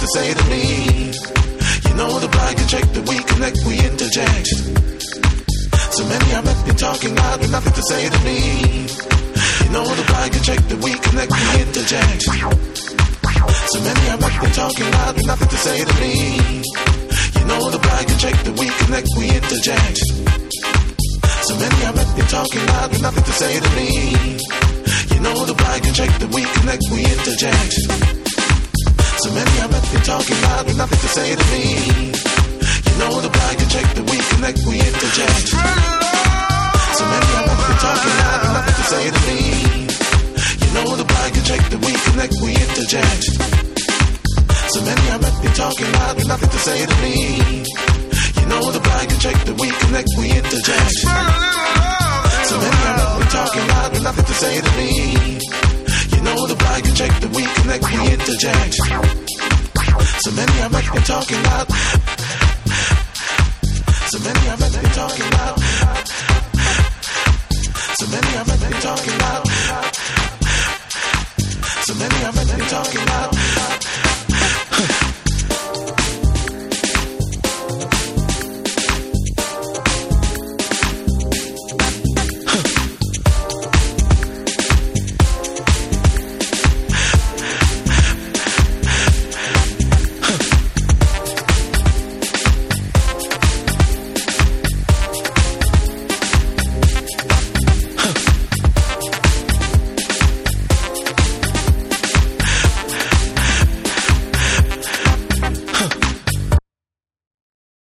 to say to me. You know the blind can check that we connect, we interject. So many I met been talking loud with nothing to say to me. You know the blind can check that we connect, we interject. So many I met been talking loud with nothing to say to me. You know the blind can check that we connect, we interject. So many I met been talking loud with nothing to say to me. You know the blind can check that we connect, we interject. So many I met been talking loud with nothing to say to me. You know the blind can check that we connect, we interject. So many I met been talking loud with nothing to say to me. You know the blind can check that we connect, we interject. So many I met been talking loud with nothing to say to me. You know the blind can check that we connect, we interject. So many I met been talking loud with nothing to say to me. You know the blind can check that we connect, we interject. So many I met been talking loud. So many I met been talking loud. So many I met been talking loud. So many I met been talking loud.